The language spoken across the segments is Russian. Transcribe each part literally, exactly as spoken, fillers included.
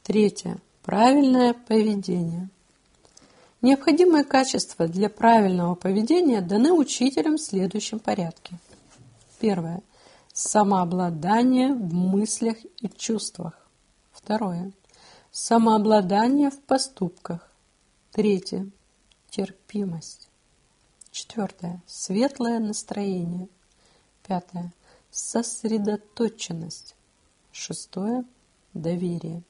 Третье. Правильное поведение. Необходимые качества для правильного поведения даны учителем в следующем порядке. Первое. Самообладание в мыслях и чувствах. Второе. Самообладание в поступках. Третье. Терпимость. Четвертое. Светлое настроение. Пятое. Сосредоточенность. Шестое. Доверие.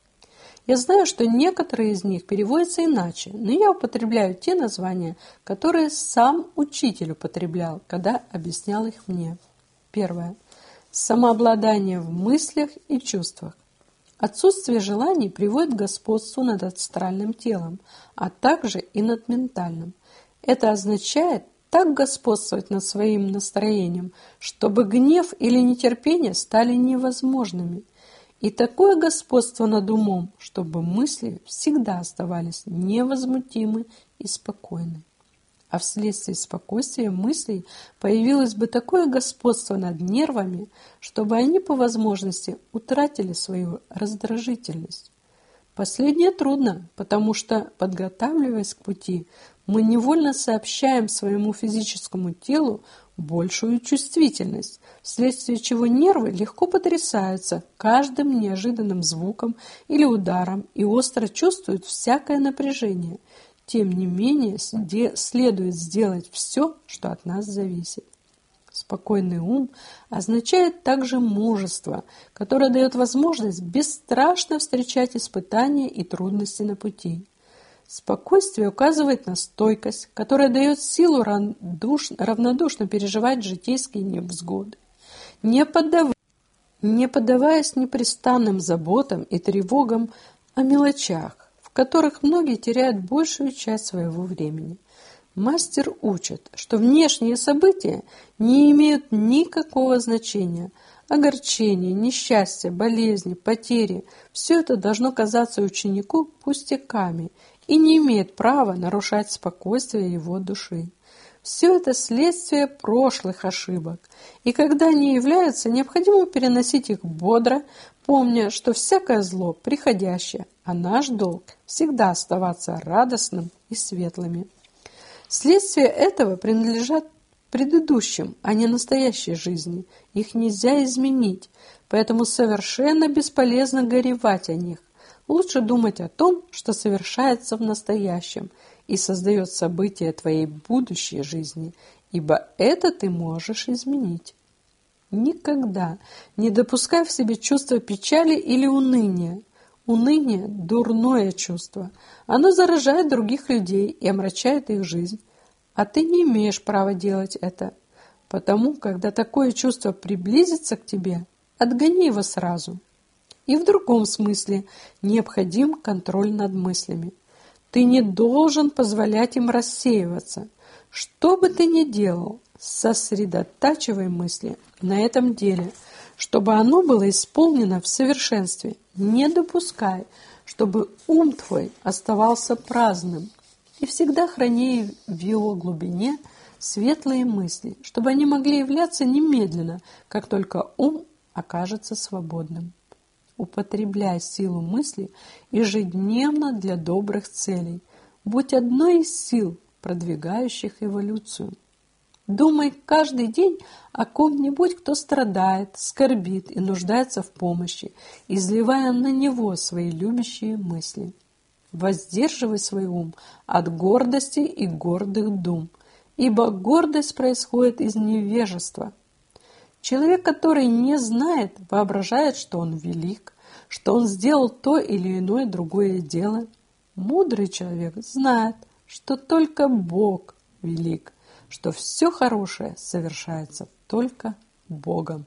Я знаю, что некоторые из них переводятся иначе, но я употребляю те названия, которые сам учитель употреблял, когда объяснял их мне. Первое. Самообладание в мыслях и чувствах. Отсутствие желаний приводит к господству над астральным телом, а также и над ментальным. Это означает так господствовать над своим настроением, чтобы гнев или нетерпение стали невозможными. И такое господство над умом, чтобы мысли всегда оставались невозмутимы и спокойны. А вследствие спокойствия мыслей появилось бы такое господство над нервами, чтобы они по возможности утратили свою раздражительность. Последнее трудно, потому что, подготавливаясь к пути, мы невольно сообщаем своему физическому телу большую чувствительность, вследствие чего нервы легко потрясаются каждым неожиданным звуком или ударом и остро чувствуют всякое напряжение. Тем не менее, следует сделать все, что от нас зависит. Спокойный ум означает также мужество, которое дает возможность бесстрашно встречать испытания и трудности на пути. Спокойствие указывает на стойкость, которая дает силу равнодушно переживать житейские невзгоды, не, поддав... не поддаваясь непрестанным заботам и тревогам о мелочах, в которых многие теряют большую часть своего времени. Мастер учит, что внешние события не имеют никакого значения. Огорчение, несчастье, болезни, потери – все это должно казаться ученику пустяками и не имеет права нарушать спокойствие его души. Все это следствие прошлых ошибок, и когда они являются, необходимо переносить их бодро, помня, что всякое зло приходящее, а наш долг всегда оставаться радостным и светлыми. Следствия этого принадлежат предыдущим, а не настоящей жизни. Их нельзя изменить, поэтому совершенно бесполезно горевать о них. Лучше думать о том, что совершается в настоящем и создает события твоей будущей жизни, ибо это ты можешь изменить. Никогда не допускай в себе чувства печали или уныния. Уныние – дурное чувство. Оно заражает других людей и омрачает их жизнь. А ты не имеешь права делать это. Потому, когда такое чувство приблизится к тебе, отгони его сразу. И в другом смысле необходим контроль над мыслями. Ты не должен позволять им рассеиваться. Что бы ты ни делал, сосредотачивай мысли на этом деле, чтобы оно было исполнено в совершенстве. Не допускай, чтобы ум твой оставался праздным, и всегда храни в его глубине светлые мысли, чтобы они могли являться немедленно, как только ум окажется свободным. Употребляй силу мысли ежедневно для добрых целей. Будь одной из сил, продвигающих эволюцию. Думай каждый день о ком-нибудь, кто страдает, скорбит и нуждается в помощи, изливая на него свои любящие мысли. Воздерживай свой ум от гордости и гордых дум, ибо гордость происходит из невежества. Человек, который не знает, воображает, что он велик, что он сделал то или иное другое дело. Мудрый человек знает, что только Бог велик, что все хорошее совершается только Богом.